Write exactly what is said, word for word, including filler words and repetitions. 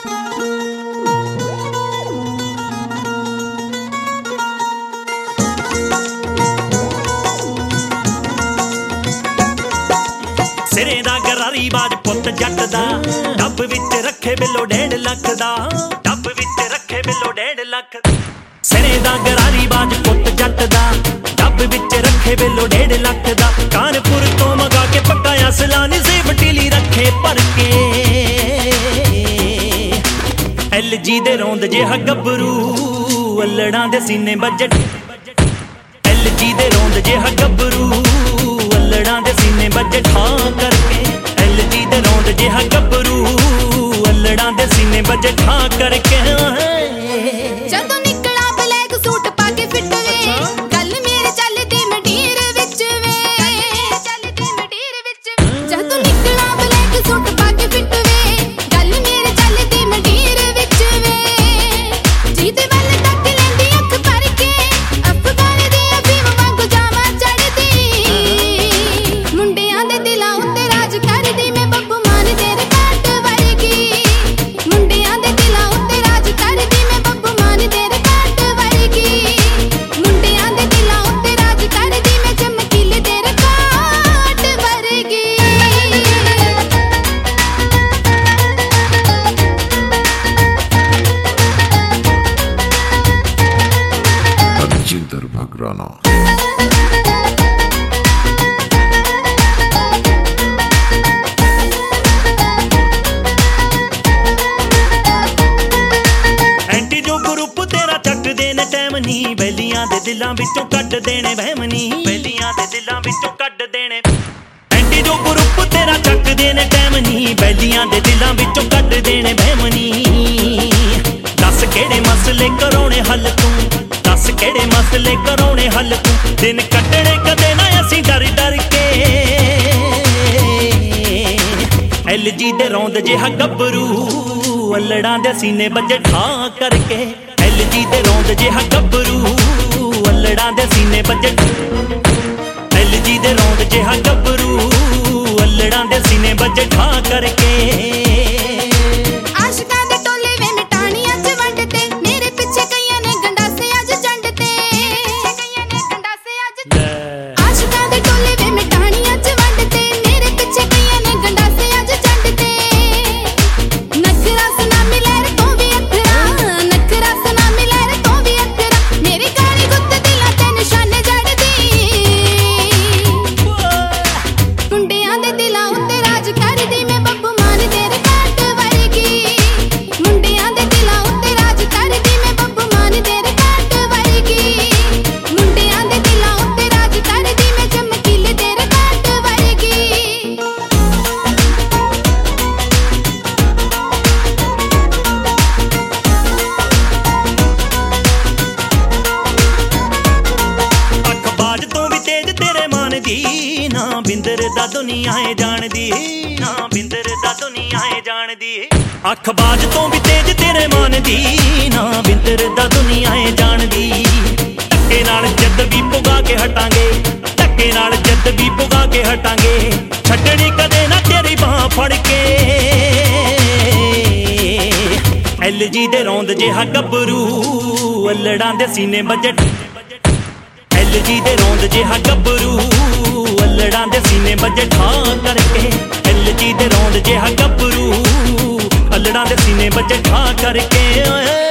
सिरे दा गरारी बाज पुत जट दा डब विच रखे बिलो डेढ़ लख दा डब विच रखे बिलो डेढ़ लख सिरे दा गरारी बाज पुत जट दा डब विच रखे बिलो डेढ़ लख दा कानपुर तो मंगा के पकाया सलानी सेब टीली रखे भर के एल जी दे रौंद जिहा गबरू अल्लड़ां दे सीने बजट एल जी दे रौंद जिहा गबरू अल्लड़ां दे सीने बजट हाँ करके एल जी दे रौंद जिहा गबरू अल्लड़ां दे सीने बजट हाँ करके जदों निकला ब्लैक सूट पाके फिट वे गल मेरे चलदी मंडीर विच वे चलदी मंडीर विच जदों निकला ब्लैक सूट पाके फिट वे गल मेरे चलदी मंडीर विच वे जीते वल तक लेंदी अख भर के अफगान दी अफीम वांगू जावा चढ़दी मुंडियां दे दिलां उत्ते राज करदी मैं बब्बू मान तेरे काट वरगी मुंडियां दे दिलां उत्ते राज करदी मैं बब्बू मान तेरे काट वरगी मुंडियां दे दिलां उत्ते राज करदी मैं चमकीले तेरे काट वरगी Harjinder Bhagrana. एंटी जो ग्रुप तेरा चक देने टैम नी बैलियां दे दिलां विचों कट देने वहम नी बैलियां दे दिलां विचों कट देने एंटी जो ग्रुप तेरा चक देने टैम नी बैलियां दे दिलां विचों कट देने वहम नी दस केड़े मसले कराउने हल तू दस केड़े मसले कराउने हल तू दिन कटने कदे ना असीं डर डर के एल जी दे रौंद जिहा गबरू अल्लड़ां दे सीने बजट हाँ करके एल जी दे रौंद जिहा गबरू अल्लड़ां दे सीने बजट एल जी दे रौंद जिहा गबरू अल्लड़ां दे सीने बजट हाँ करके आशिकां दे टोले वे मिटाणियां च वंडते मेरे पिछे कईयां ने गंडासे अज जंडते कईयां ने गंडासे अज आशिकां दे टोले वे मिटाणियां च वंडते मेरे पिछे कईयां ने गंडासे अज जंडते नखरा सना मिले रे तो भी अखरा नखरा सना मिले रे तो भी अखरा मेरी काली गुत्त दिलां ते निशाने जड़दी मुंडियां दे दिलां उत्ते राज करदी मैं बब्बू मान तेरे काट वरगी मुंडियां दे दिलां उत्ते राज करदी मैं बब्बू मान तेरे काट वरगी मुंडियां दे दिलां उत्ते राज करदी मैं चमकीले तेरे काट वरगी अखबाज तो भी तेज तेरे मान दी ना बिंदर दा दुनिया है जान दी ना बिंदर दा दुनिया है जान दी अखबाज तो भी तेज तेरे मान दी ना बिंदर दा दुनिया है जान दी धक्के नाल जद भी पुगा के हटांगे धक्के नाल जद भी पुगा के हटांगे छड्डनी कदे ना तेरी बाह फड़ के एल जी दे रौंद जिहा गबरू अल्लड़ां दे सीने बजट एल जी दे रौंद जिहा गबरू अल्लड़ां दे सीने बजट हाँ करके एल जी दे रौंद जिहा गबरू अल्लड़ां दे सीने बजट हाँ करके